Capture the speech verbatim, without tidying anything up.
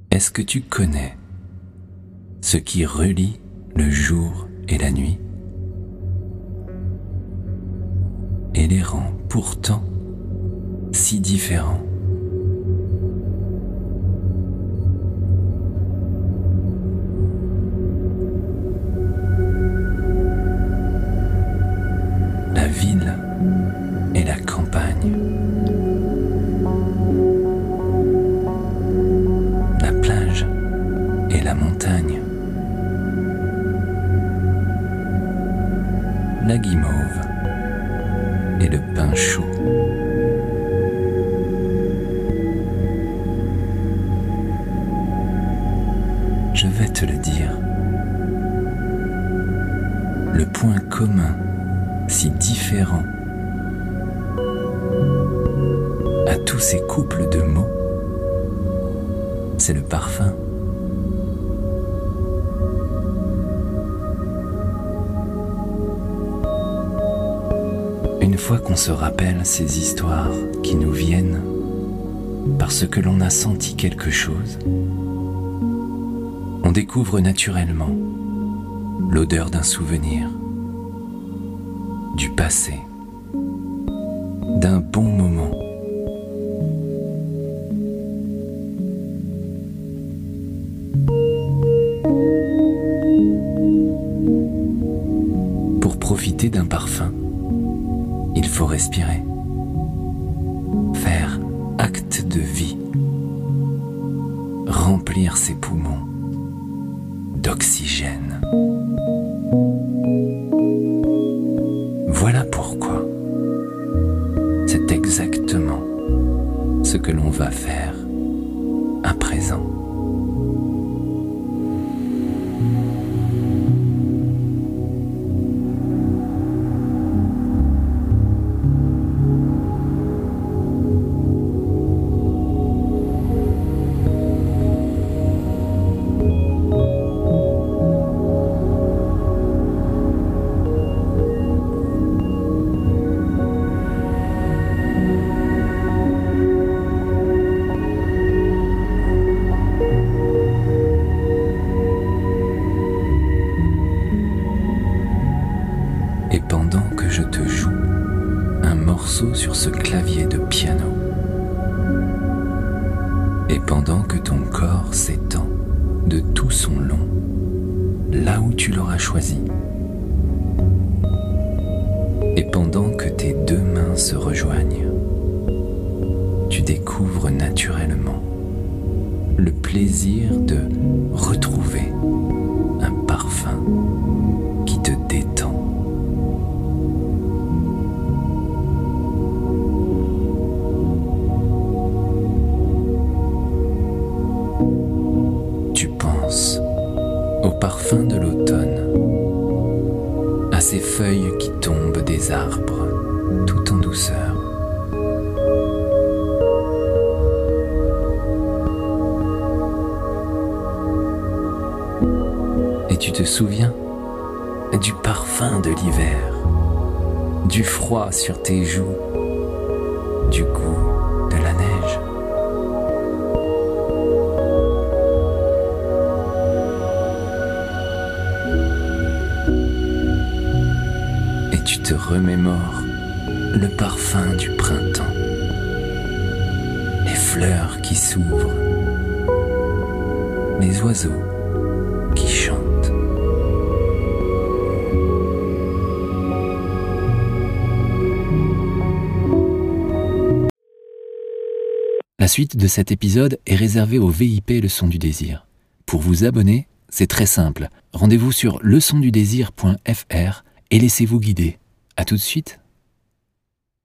Est-ce que tu connais ce qui relie le jour et la nuit et les rend pourtant si différents? La ville et la campagne, la plage et la montagne, la guimauve et le pain chaud. Je vais te le dire. Le point commun si différent à tous ces couples de mots, c'est le parfum. Une fois qu'on se rappelle ces histoires qui nous viennent parce que l'on a senti quelque chose, on découvre naturellement l'odeur d'un souvenir, du passé, d'un bon moment. Pour profiter d'un parfum, il faut respirer, faire acte de vie, remplir ses poumons d'oxygène. Voilà pourquoi c'est exactement ce que l'on va faire à présent. Et pendant que je te joue un morceau sur ce clavier de piano, et pendant que ton corps s'étend de tout son long, là où tu l'auras choisi, et pendant que tes deux mains se rejoignent, tu découvres naturellement le plaisir de retrouver un parfum qui te détend. Tu penses au parfum de l'automne, à ces feuilles qui tombent des arbres tout en douceur. Et tu te souviens du parfum de l'hiver, du froid sur tes joues, du goût de la neige. Et tu te remémores le parfum du printemps, les fleurs qui s'ouvrent, les oiseaux qui chantent. La suite de cet épisode est réservée au V I P Leçon du Désir. Pour vous abonner, c'est très simple. Rendez-vous sur leçon du désir point f r et laissez-vous guider. À tout de suite.